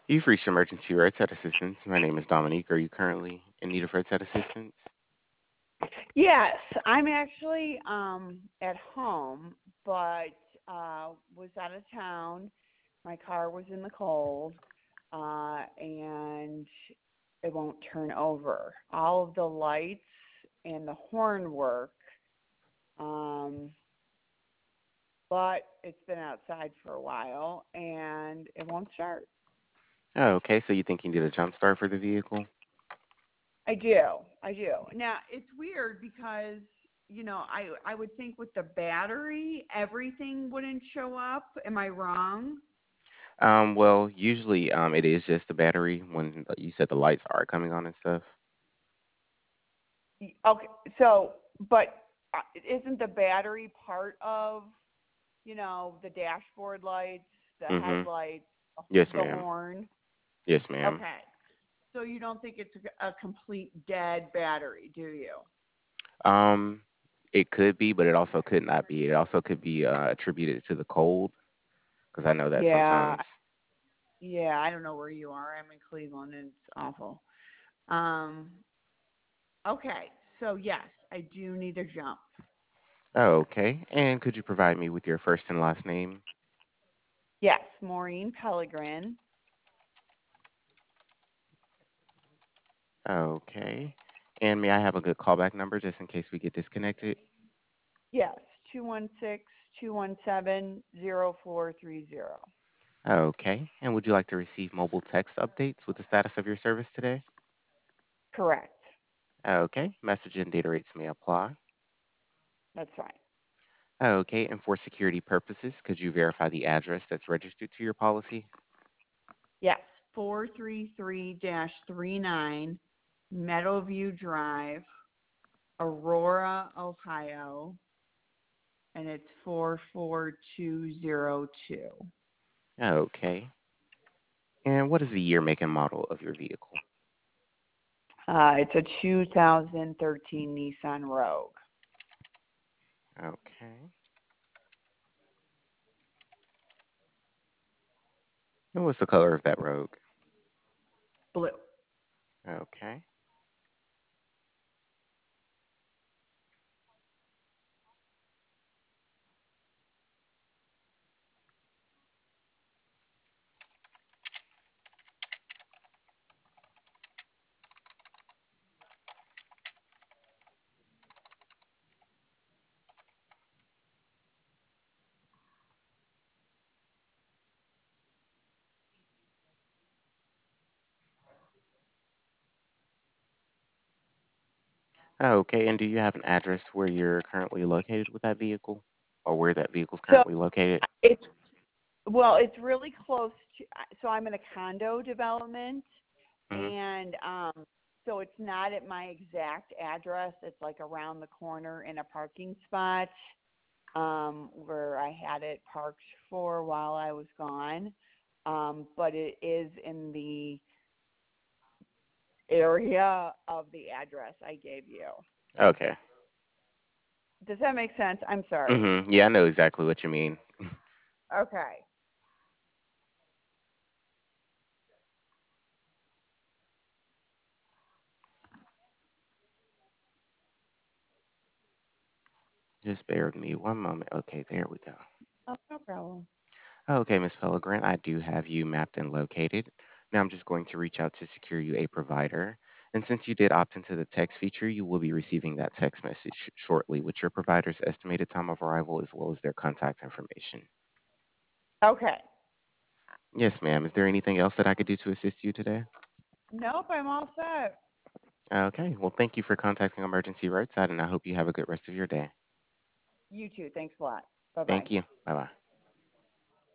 You've reached Emergency Roadside Assistance. My name is Dominique. Are you currently in need of roadside assistance? Yes, I'm actually at home, but was out of town. My car was in the cold, and it won't turn over. All of the lights and the horn work, um, but it's been outside for a while and it won't start. Oh, okay. So you think you need a jump start for the vehicle? I do. Now it's weird because I would think with the battery everything wouldn't show up. Am I wrong? Well, usually it is just the battery when you said the lights are coming on and stuff. Okay, so but isn't the battery part of the dashboard lights, the Mm-hmm. headlights, Yes, the ma'am. horn? Yes, ma'am. Okay, so you don't think it's a complete dead battery, do you? Um, it could be, but it also could not be. It also could be attributed to the cold, because I know that Yeah, sometimes. yeah. I don't know where you are. I'm in Cleveland, and it's awful. Um, okay, so yes, I do need a jump. Oh, okay. And could you provide me with your first and last name? Yes, Maureen Pellegrin. Okay. And may I have a good callback number just in case we get disconnected? Yes, 216-217-0430. Okay. And would you like to receive mobile text updates with the status of your service today? Correct. Okay. Message and data rates may apply. That's fine. Okay. And for security purposes, could you verify the address that's registered to your policy? Yes, 433-39 Meadowview Drive, Aurora, Ohio, and it's 44202. Okay. And what is the year, make, and model of your vehicle? It's a 2013 Nissan Rogue. Okay. And what's the color of that Rogue? Blue. Okay. Okay. And do you have an address where you're currently located with that vehicle, or where that vehicle is So currently located? it's it's really close to. So I'm in a condo development, Mm-hmm. and so it's not at my exact address. It's like around the corner in a parking spot where I had it parked for while I was gone. But it is in the area of the address I gave you. Okay. Does that make sense? I'm sorry. Mm-hmm. Yeah, I know exactly what you mean. Okay. Just bear with me one moment. Okay, there we go. Oh, no problem. Okay, Miss Pellegrin, I do have you mapped and located. Now I'm just going to reach out to secure you a provider. And since you did opt into the text feature, you will be receiving that text message shortly with your provider's estimated time of arrival as well as their contact information. Okay. Yes, ma'am. Is there anything else that I could do to assist you today? Nope, I'm all set. Okay, well, thank you for contacting Emergency Roadside, and I hope you have a good rest of your day. You too. Thanks a lot. Bye bye. Thank you. Bye bye.